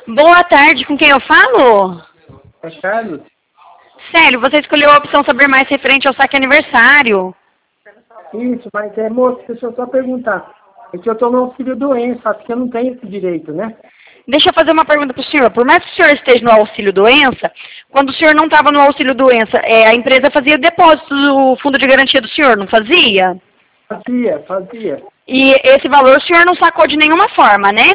Boa tarde, com quem eu falo? É Carlos? Sério, você escolheu a opção saber mais referente ao saque aniversário. Isso, mas moço, deixa eu só perguntar. É que eu estou no auxílio doença, acho que eu não tenho esse direito, né? Deixa eu fazer uma pergunta para o senhor. Por mais que o senhor esteja no auxílio doença, quando o senhor não estava no auxílio doença, a empresa fazia depósito do fundo de garantia do senhor, não fazia? Fazia. E esse valor o senhor não sacou de nenhuma forma, né?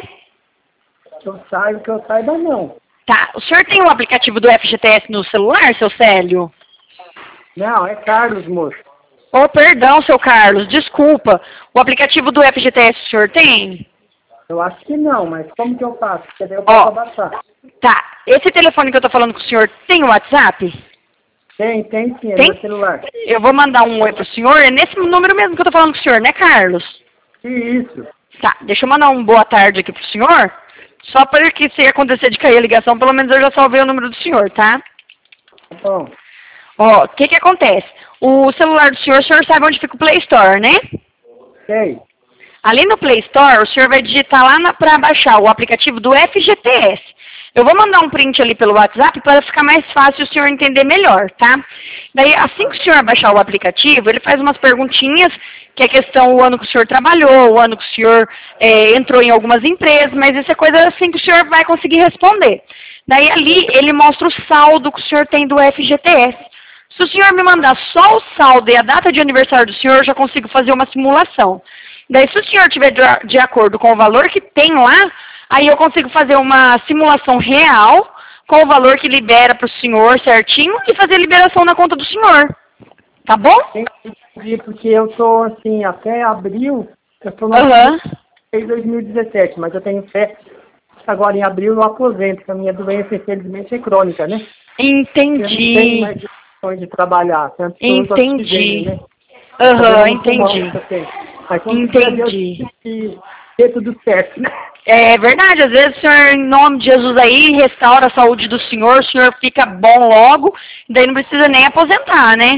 Que eu saiba não. Tá. O senhor tem o aplicativo do FGTS no celular, seu Célio? Não, é Carlos, moço. Oh, perdão, seu Carlos, desculpa. O aplicativo do FGTS o senhor tem? Eu acho que não, mas como que eu faço? Porque daí eu posso abaixar. Tá. Esse telefone que eu tô falando com o senhor tem o WhatsApp? Tem sim, é Tem? meu celular. Eu vou mandar um oi pro senhor. É nesse número mesmo que eu tô falando com o senhor, né, Carlos? Isso. Tá. Deixa eu mandar um boa tarde aqui pro senhor. Só para que se acontecer de cair a ligação, pelo menos eu já salvei o número do senhor, tá? Tá bom. Ó, o que acontece? O celular do senhor, o senhor sabe onde fica o Play Store, né? Sei. Ali no Play Store, o senhor vai digitar lá para baixar o aplicativo do FGTS. Eu vou mandar um print ali pelo WhatsApp para ficar mais fácil o senhor entender melhor, tá? Daí, assim que o senhor baixar o aplicativo, ele faz umas perguntinhas, que é questão o ano que o senhor trabalhou, o ano que o senhor entrou em algumas empresas, mas isso é coisa assim que o senhor vai conseguir responder. Daí, ali, ele mostra o saldo que o senhor tem do FGTS. Se o senhor me mandar só o saldo e a data de aniversário do senhor, eu já consigo fazer uma simulação. Daí, se o senhor tiver de acordo com o valor que tem lá, aí eu consigo fazer uma simulação real com o valor que libera para o senhor certinho e fazer a liberação na conta do senhor. Tá bom? Entendi, porque eu tô assim, até abril, eu tô no Aham. desde 2017, mas eu tenho fé que agora em abril eu aposento, porque a minha doença, infelizmente, é crônica, né? Eu não tenho Entendi. mais condições de trabalhar, tanto que eu uso Entendi. oxigênio, né? Aham, No pulmão entendi. que eu tenho. Mas como que Deus Entendi. que dê tudo certo, né? É verdade, às vezes o senhor, em nome de Jesus aí, restaura a saúde do senhor, o senhor fica bom logo, daí não precisa nem aposentar, né?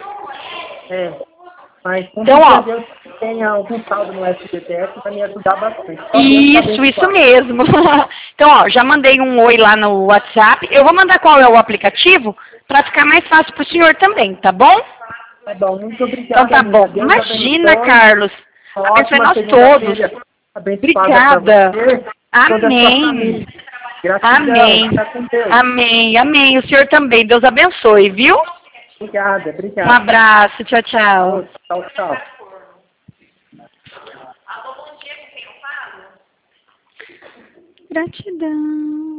É. Mas como Então, ó, Deus tem algum saldo no SPTF para me ajudar bastante. Só Deus isso, sabe isso qual. mesmo. Então, ó, já mandei um oi lá no WhatsApp. Eu vou mandar qual é o aplicativo para ficar mais fácil para o senhor também, tá bom? Tá bom, muito Então obrigado, tá bom. amiga. Deus Imagina, abençoe. Carlos. Uma Abençoe ótima nós todos. segunda-feira abençoada para Obrigada. você e toda a sua Amém. família. Gratidão. Amém. Fica com Deus. Amém. Amém. O senhor também. Deus abençoe, viu? Um Obrigado. abraço. Tchau, tchau. Tchau. Gratidão.